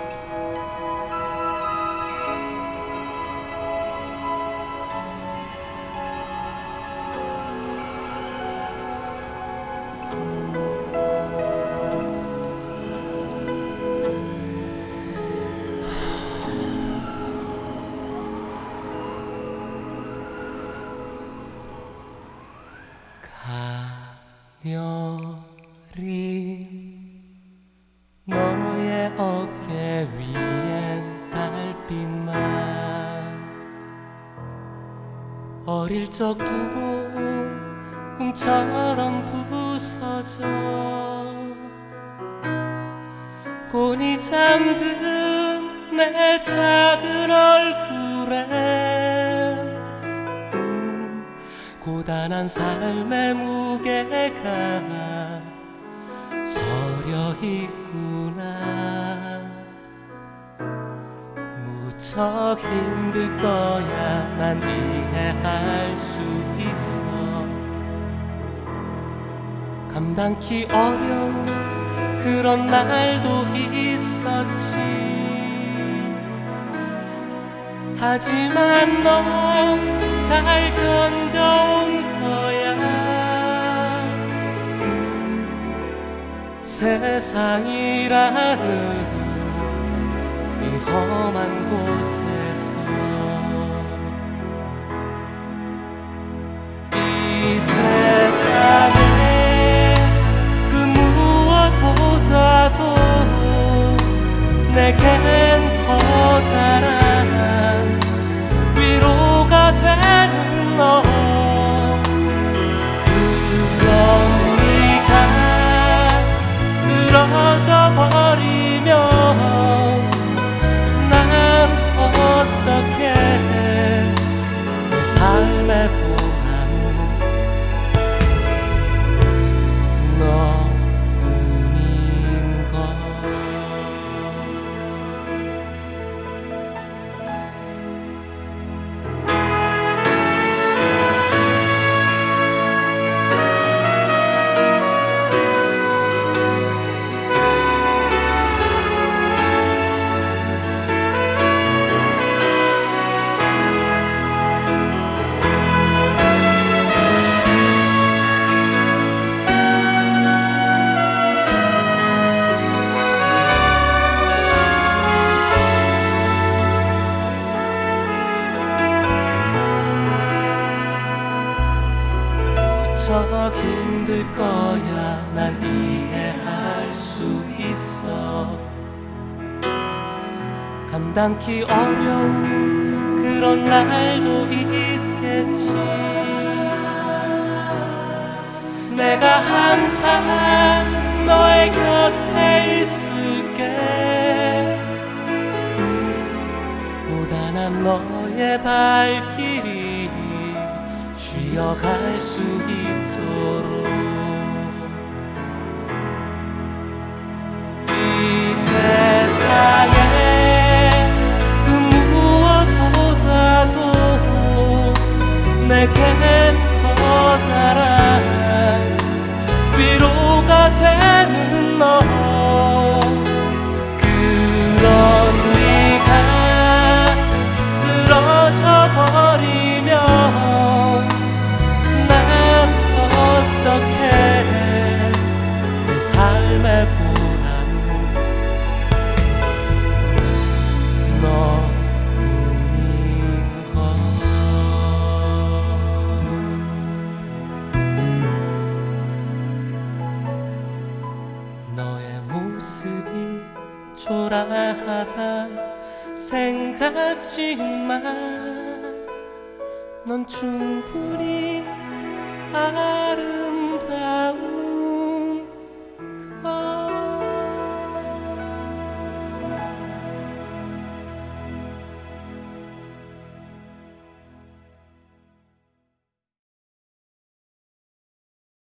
가녀린 너의 어깨 위엔 달빛만 어릴 적 두고 꿈처럼 부서져 곤히 잠든 내 작은 얼굴에 고단한 삶의 무게가 서려 있구나. 무척 힘들 거야. 난 이해할 수 있어. 감당기 어려운 그런 날도 있었지. 하지만 넌 잘 견뎌온 거야. 세상이라는 이 험한 곳에서 이 세상에 그 무엇보다도 내겐 커다란 위로가 되는 너. 그런 네가 쓰러져 버리면 난 어떻게 내 삶의 보람은 너뿐인 걸. 무척 힘들 거야. 난 이해할 수 있어. 감당기 어려운 그런 날도 있겠지. 내가 항상 너의 곁에 있을게. 고단한 너의 발길이 쉬어갈 수 있도록. 이 세상에 그 무엇보다도 내겐 커다란 위로가 되는 너. 그런 네가 쓰러져 버리면 어떻게 내 삶의 보람은 너뿐인 걸. 너의 모습이 초라하다 생각지만 넌 충분히 아름다워.